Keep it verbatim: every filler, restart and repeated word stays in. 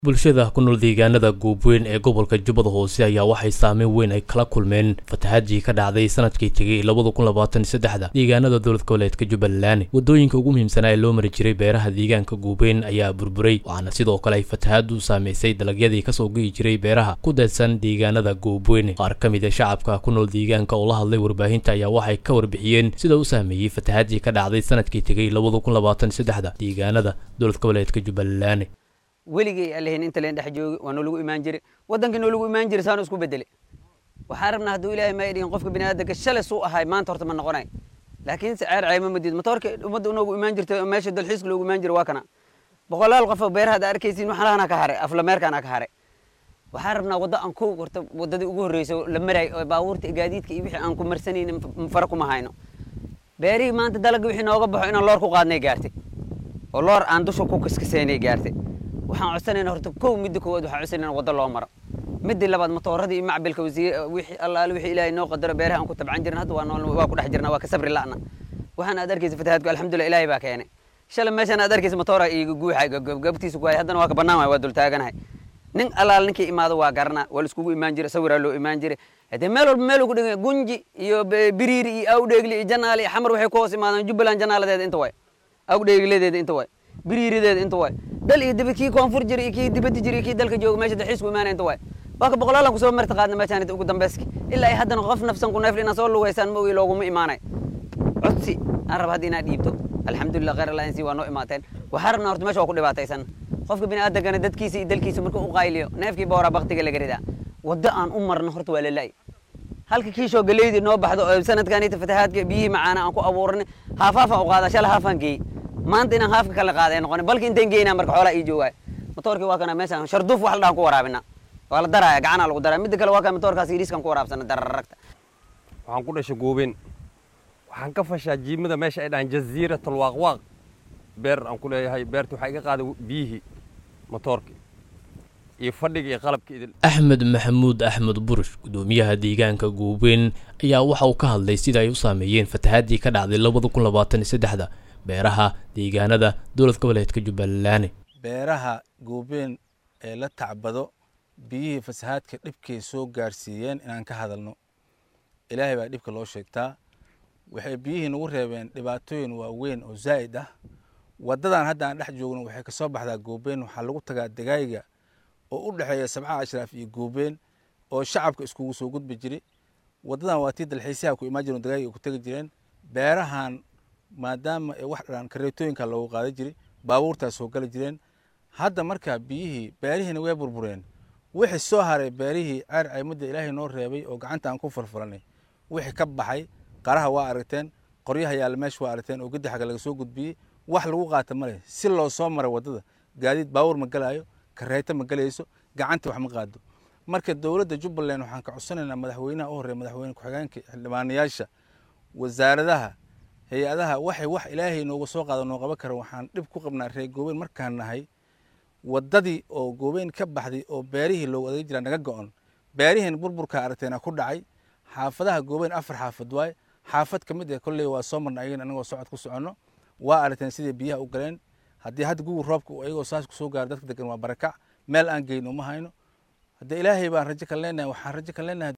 bulshada ku nool deegaanada Goobweyn ee gobolka Jubbada Hoose ayaa waxay saameyn weyn ay kala kulmeen fatahaadii ka dhacday sanadkii tagay laba kun labaatan iyo saddex deegaanada dowlad goboleedka Jubbaland. Wadooyinka ugu muhiimsan ee loo mari jiray beeraha deegaanka Goobweyn ayaa burburay, waxaana sidoo kale ay fatahaadu saameysay dalagyadii ka soo go'i jiray beeraha ku deedsan deegaanada Goobweyn. Qaar ka mid ah shacabka ku nool deegaanka oo la hadlay warbaahinta ayaa waxay ka warbixiyeen sida uu saameeyay fatahaadii ka dhacday sanadkii tagay laba kun labaatan iyo saddex deegaanada dowlad goboleedka Jubbaland. weligay allahin inta leen dhex joogi waa noo lagu imaan jiray wadanka noo lagu imaan jiray saan isku beddelay waxaan rabnaa hadduu ilaahay ma idin qofka bini'aadamka shalay suu ahay maanta horta ma noqonay laakiin si ceer ceema madid motorka ummadda inoogu imaan jirtay meesha dalxiiska loogu imaan jiray waa kana boqolaal qof oo beeraha arkaysiin waxaan ka haray afla meerkaan ka haray waxaan rabnaa waddo aan ku horta waddadii ugu horeysay la maray oo baabuurta gaadiidka iyo wixii aan ku marsanaynin fara kuma hayno beerihii maanta dalagga wixii nooga baxo inaan loor ku qaadnay gaartay oo loor aan dusha ku kaskaseynay gaartay waxaan codsanayna horta kow midda koowaad waxaan codsanayna waddo loo maro midda labaad matooradii iyo macbilka wasiir wixii allaale wixii ilaahay noo qadaro beeraha aan ku tabcan jirna hadda waa nool waa ku dhex jirnaa waa ka sabri la'na waxaan aad arkaysa fatahaadku alxamdulillah ilaahay baa keenay shalay meeshaan aad arkaysa matoora iyo guuxa gabtiisa ku hay haddana waa ka banaanay waa dul taaganahay nin allaale ninkii imaado waa garana waa iskugu imaan jiray sawiraa loo imaan jiray hadee meel walba meel ugu dhigay gunji iyo biriiri iyo awdheegli iyo janaali iyo xamar waxay ku hoos imaadaan Jubbaland janaaladeeda inta way awdheegledeeda inta way biriirideeda inta way dal iyo dibad kii koonfur jiray kii dibad jiray kii dalka jooga meesha dalxiisku imaanay inta way waa ka boqolaalan ku soo marti qaadna meeshaan ugu dambeeyay ilaa ay haddana qof nafsan ku neefli inaan soo lugeysaan ma ogi looguma imaanay codsi aan rab hadii inaan dhiibto alxamdulillah khayr allah insi waa noo imaateen waxaan rabnaa horta meesha waa ku dhibaataysan qofka bini'aadamkana dadkiisa iyo dalkiisa markuu u qayliyo neefkii boora baqtiga laga ridaa waddo aan u marno horta waa la laay halka kiisho galeeydi noo baxdo sanadkan inta fatahaadka biyihii macaana aan ku abuurnay haafaafan u qaada shala haafan geey maanta inaan haafka kala qaaday noqon balki intaan geeyna marka xoolaha ii joogay motorkii waa kana meeshan sharduuf wax la dhahan ku waraabina waa la daraya gacana lagu daraa mid kale waa ka motorkaas yiriiskan ku waraabsan dararagta waxaan ku dhashay Goobweyn waxaan ka fashaa jiimada meesha ay dhahan jasiiratul waqwaq beer aan ku leeyahay beertu waxa iga qaaday biyihii motorkii iyo fadhiga iyo qalabka idil Axmed Maxamuud Axmed Burush gudoomiyaha deegaanka Goobweyn ayaa waxa uu ka hadlay sida ay u saameeyeen fatahaadii ka dhacday laba kun labaatan iyo saddex beeraha deegaanada dowlad goboleedka Jubbaland. beeraha Goobweyn ee la tacbado biyihii fasahaadka dhibkay soo gaarsiiyeen inaan ka hadalno ilaahay baa dhibka loo sheegtaa waxay biyihii nagu reebeen dhibaatooyin waaweyn oo zaa'id ah wadadan hadda aan dhex joogno waxay ka soo baxdaa Goobweyn waxaa lagu tagaa degayga oo u dhaxeeya sabca ashraaf iyo Goobweyn oo shacabka iskugu soo gudbi jiray wadadan waa tii dalxiisaha ku imaan jireen degayga ku tagi jireen beerahan maadaama ay wax dhan kareetooyinka loogu qaaday jiray baabuurtaas soo gali jireen hadda marka biyihii beerihiina way burbureen wixii soo haray beerihii ceer caymadda ilaahay noo reebay oo gacanta aan ku farfaranay wixii ka baxay qaraha waa aragteen qoryaha yaal meesha waa aragteen oo gadaxa laga soo gudbiyay wax lagu qaata male si loo soo maray wadada gaadiid baawur ma galaayo kareeto ma galayso gacanta wax ma qaado marka dawladda Jubbaland waxaan ka codsanaynaa madaxweynaha oo horeeyay madaxweyne ku xigeenka xildhibaanayaasha wasaaradaha hay'adaha waxay wax ilaahay nooga soo qaado noo qaban karo waxaan dhib ku qabnaa reer Goobweyn markaan nahay wadadii oo Goobweyn ka baxday oo beerihii loo waday jiraan naga go'on beerihiin burburka aragteena ku dhacay xaafadaha Goobweyn afar xaafad waay xaafad kamid ah kullee waa soo marnay ayagana anagoo socod ku socono waa aragteen sidii biyaha u galeen haddii hadda gugur roobka ayagoo saas ku soo gaar dadka degan waa barakac meel aan geeyno ma hayno hadda ilaahay baan rajo ka leenahay waxaan rajo ka leenahay